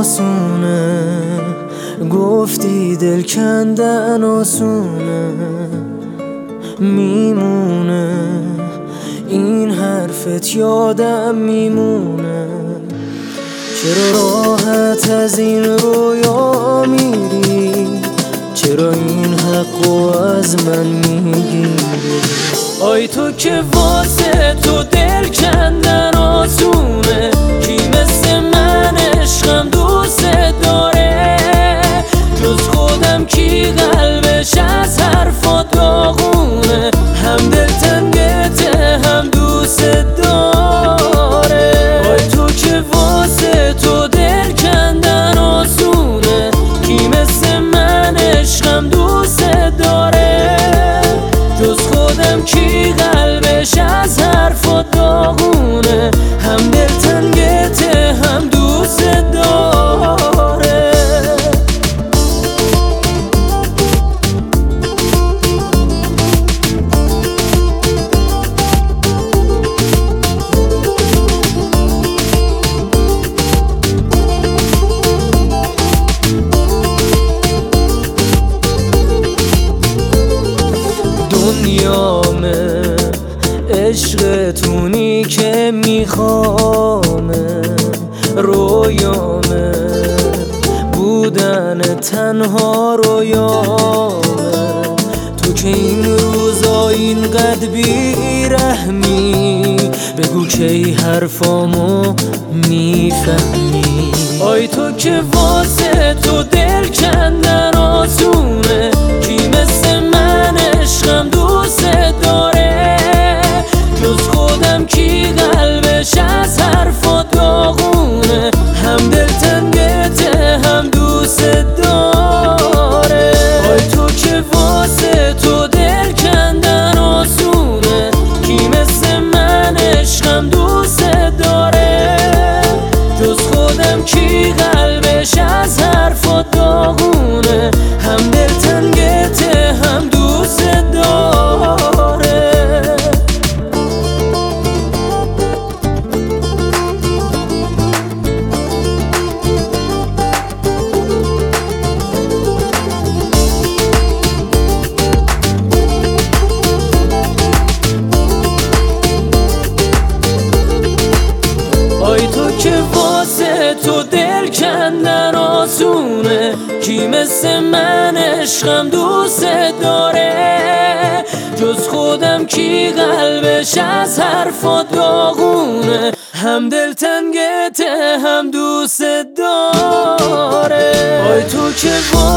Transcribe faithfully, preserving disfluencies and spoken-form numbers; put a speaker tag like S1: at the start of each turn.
S1: آسونه، گفتی دل کندن آسونه، میمونه این حرفت یادم میمونه. چرا راحت از این رویا میری؟ چرا این حقو از من میگیری؟ آی تو که واسه تو دل کندن آسونه، کی مثل من عشقم دوست داره؟ جز خودم کی قلبش از حرفات داغونه؟ هم دلتنگته هم دوست داره. آی تو که واسه تو دل کندن آسونه، کی مثل من عشقم دوست داره؟ جز خودم کی قلبش از حرفات داغونه؟ هم دلتنگته هم دوست داره. دنیامه عشقتونی که میخوامه، رویامه بودن تنها رویامه. تو که این روزا اینقدر بیرحمی، بگو که ای حرفامو میفهمی. آی تو که واسه تو دل کندن آسونه، کی مثل من عشقم دوست داره؟ جز خودم کی قلبش از حرفات داغونه؟ هم دلتنگته هم دوست داره. آی تو که واسه تو دل کندن آسونه، کی مثل من عشقم دوست داره؟ جز خودم کی قلبش از حرفات داغونه؟ هم دلتنگته هم دوست داره. آی تو که واسه تو دل کندن آسونه، کی مثل من عشقم دوست داره؟ جز خودم کی قلبش از حرفات داغونه؟ هم دلتنگته هم دوست داره. آی تو که